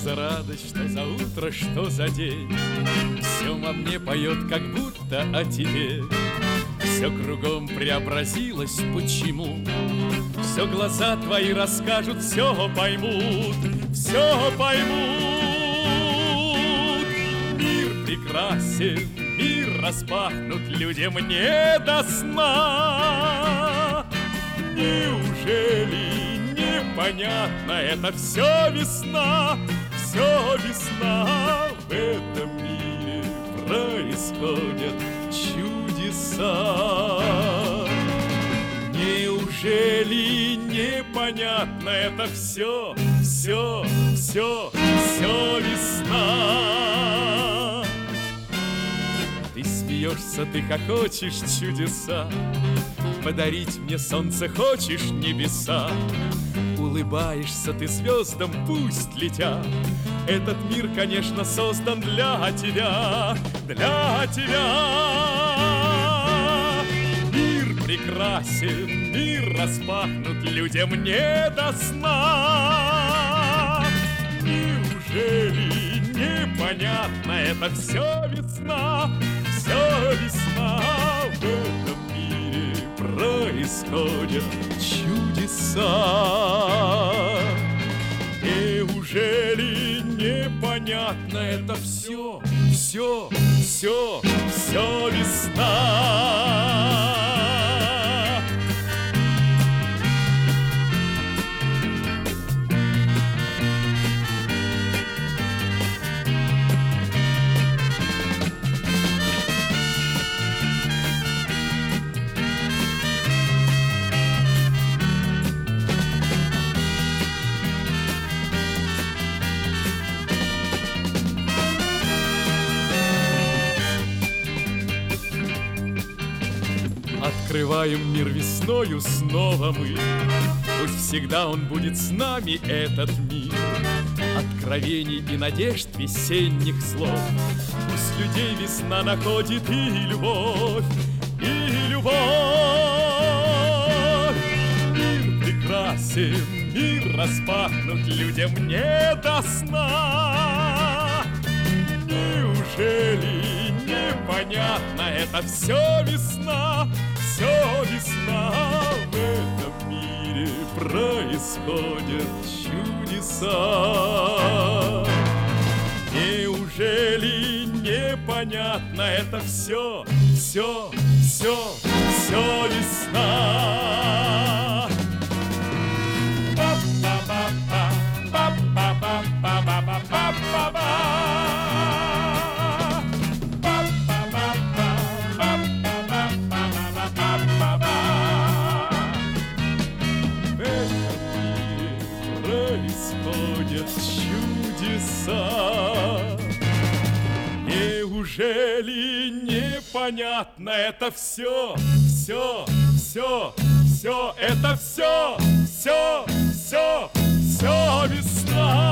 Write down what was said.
за радость, что за утро, что за день. Все во мне поет, как будто о тебе. Все кругом преобразилось, почему? Все глаза твои расскажут, все поймут, все поймут. Мир прекрасен, мир распахнут, людям не до сна. Неужели непонятно, это все весна, все весна. В этом мире происходят чудеса. Неужели непонятно, это все весна? Ты смеешься, ты хохочешь, чудеса. Подарить мне солнце хочешь, небеса. Улыбаешься ты звездам, пусть летят. Этот мир, конечно, создан для тебя, для тебя. Мир прекрасен, мир распахнут, людям не до сна. Неужели непонятно, это все весна, все весна. В этом мире происходят чудеса. Неужели непонятно, это все весна? Открываем мир весною снова мы. Пусть всегда он будет с нами, этот мир откровений и надежд, весенних слов. Пусть людей весна находит и любовь, и любовь. Мир прекрасен, мир распахнут, людям не до сна. Неужели непонятно, это все весна, все весна. В этом мире происходят чудеса. Неужели непонятно, это все весна. Происходят чудеса. Неужели непонятно, это все, это все весна.